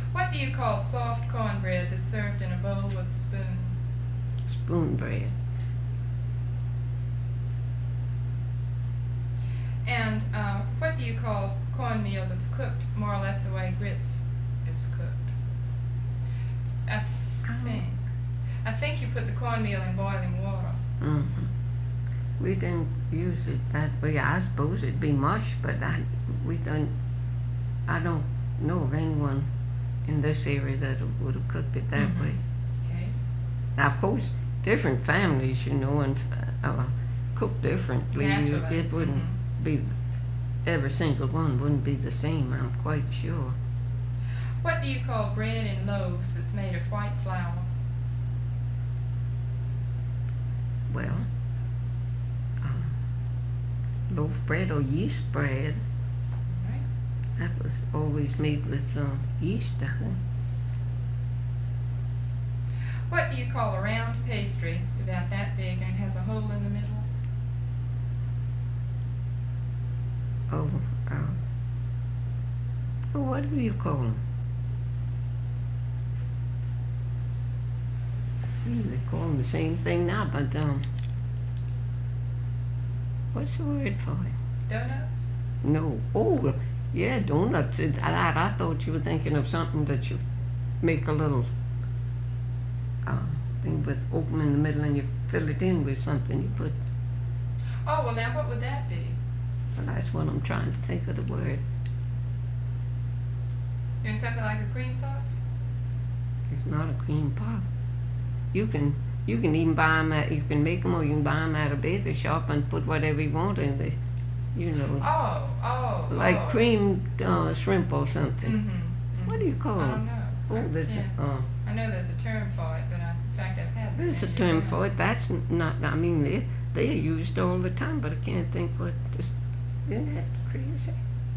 What do you call soft cornbread that's served in a bowl with a spoon? Spoon bread. And what do you call cornmeal that's cooked more or less the way grits is cooked? I think. I think you put the cornmeal in boiling water. Mm-hmm. We didn't use it that way. I suppose it'd be mush, but I don't know of anyone in this area that would have cooked it that way. Okay. Now, of course, different families, and cook differently. Naturally. It wouldn't be, every single one wouldn't be the same, I'm quite sure. What do you call bread in loaves that's made of white flour? Well, loaf bread or yeast bread. Right. That was always made with yeast, I think. What do you call a round pastry that's about that big and has a hole in the middle? What do you call them? They call them the same thing now, but what's the word for it? Donuts? No. Oh, yeah, donuts. I thought you were thinking of something that you make a little thing with open in the middle and you fill it in with something. You put. Oh, well now what would that be? Well, that's what I'm trying to think of the word. Doing something like a cream puff? It's not a cream puff. You can even buy them you can make them or you can buy them at a bakery shop and put whatever you want in there. Like creamed shrimp or something. Mm-hmm. What do you call I them? don't know. Oh, I know there's a term for it, but in fact I've had it. there's a term for it. That's not, I mean, they're used all the time, but I can't think what, isn't that crazy?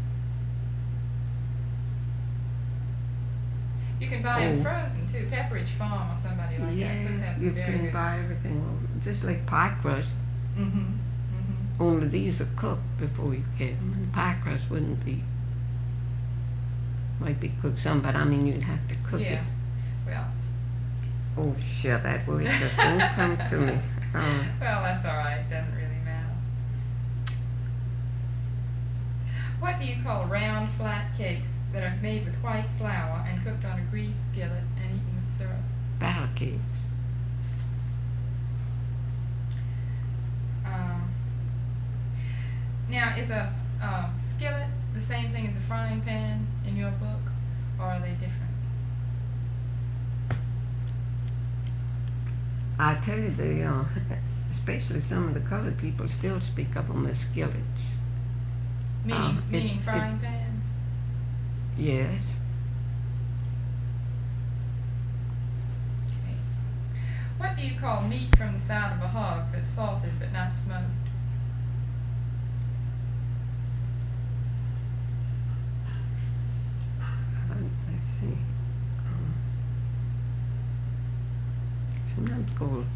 You can buy them frozen too. Pepperidge Farm or somebody like that. Puts out some You very can good buy everything, just like pie crust. Only these are cooked before you get them, and pie crust wouldn't be. Might be cooked some, but I mean you'd have to cook it. Yeah. Well. Oh, sure, that word just won't come to me. Well, that's all right. It doesn't really matter. What do you call round, flat cakes that are made with white flour and cooked on a greased skillet and eaten with syrup? Batter cakes. Now, is a skillet the same thing as a frying pan in your book, or are they different? I tell you, especially some of the colored people still speak of them as skillets. Meaning frying pans? Yes. Okay. What do you call meat from the side of a hog that's salted but not smoked? Let's see. Sometimes called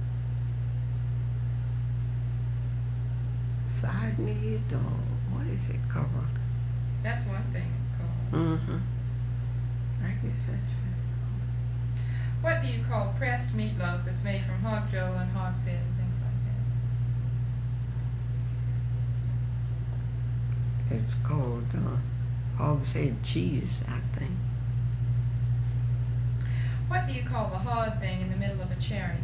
side meat, or what is it called? That's one thing it's called. Mm-hmm. I guess that's right. What do you call pressed meatloaf that's made from hog jowl and hog's head and things like that? It's called hog's head cheese, I think. What do you call the hard thing in the middle of a cherry?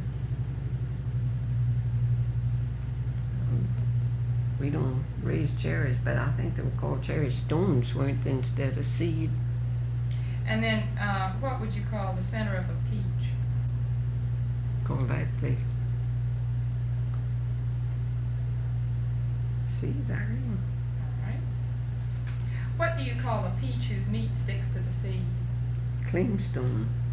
We don't raise cherries, but I think they were called cherry stones, weren't they, instead of seed? And then, what would you call the center of a peach? Call that the seed, I don't know. All right. What do you call a peach whose meat sticks to the seed? Clingstone.